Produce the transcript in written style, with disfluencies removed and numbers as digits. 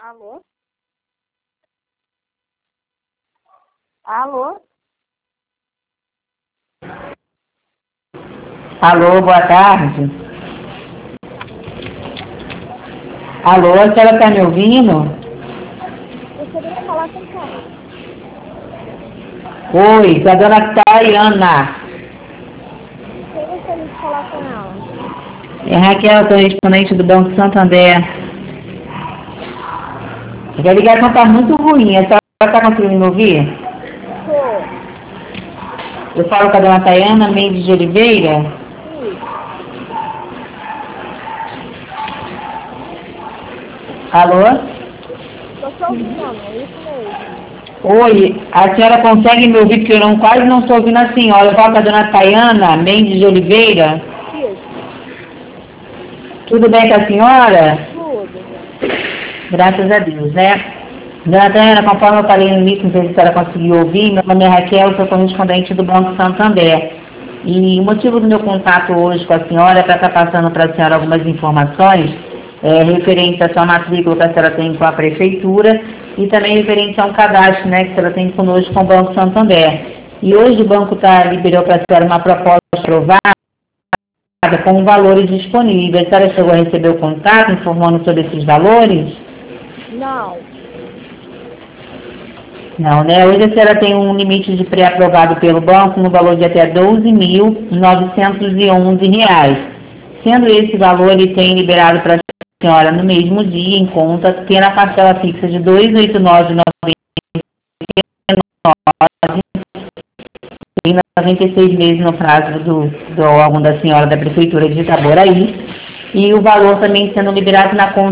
Alô? Alô? Alô, boa tarde. Alô, a senhora está me ouvindo? Gostaria de falar com quem? Oi, com a dona Tayana. Quem gostaria de falar com ela? É Raquel, correspondente do Banco Santander. A ligação está muito ruim, a senhora está conseguindo me ouvir? Tô. Eu falo com a dona Tayana Mendes de Oliveira. Isso. Alô? Tô te ouvindo, é isso mesmo. Oi, a senhora consegue me ouvir porque eu quase não estou ouvindo a senhora. Eu falo com a dona Tayana Mendes de Oliveira. Isso. Tudo bem com a senhora? Tudo. Graças a Deus, né? Dona Tayana, conforme eu falei no início, não sei se a senhora conseguiu ouvir, meu nome é Raquel, sou correspondente do Banco Santander. E o motivo do meu contato hoje com a senhora é para estar passando para a senhora algumas informações referentes à sua matrícula que a senhora tem com a Prefeitura e também referente a um cadastro, né, que a senhora tem conosco com o Banco Santander. E hoje o banco liberou para a senhora uma proposta aprovada com valores disponíveis. A senhora chegou a receber o contato informando sobre esses valores? Não. Não, né? Hoje a senhora tem um limite de pré-aprovado pelo banco no valor de até R$ 12.911. Sendo esse valor, ele tem liberado para a senhora no mesmo dia, em conta, tendo a parcela fixa de R$ 289,99 em 96 meses no prazo do órgão da senhora da Prefeitura de Itaboraí. E o valor também sendo liberado na conta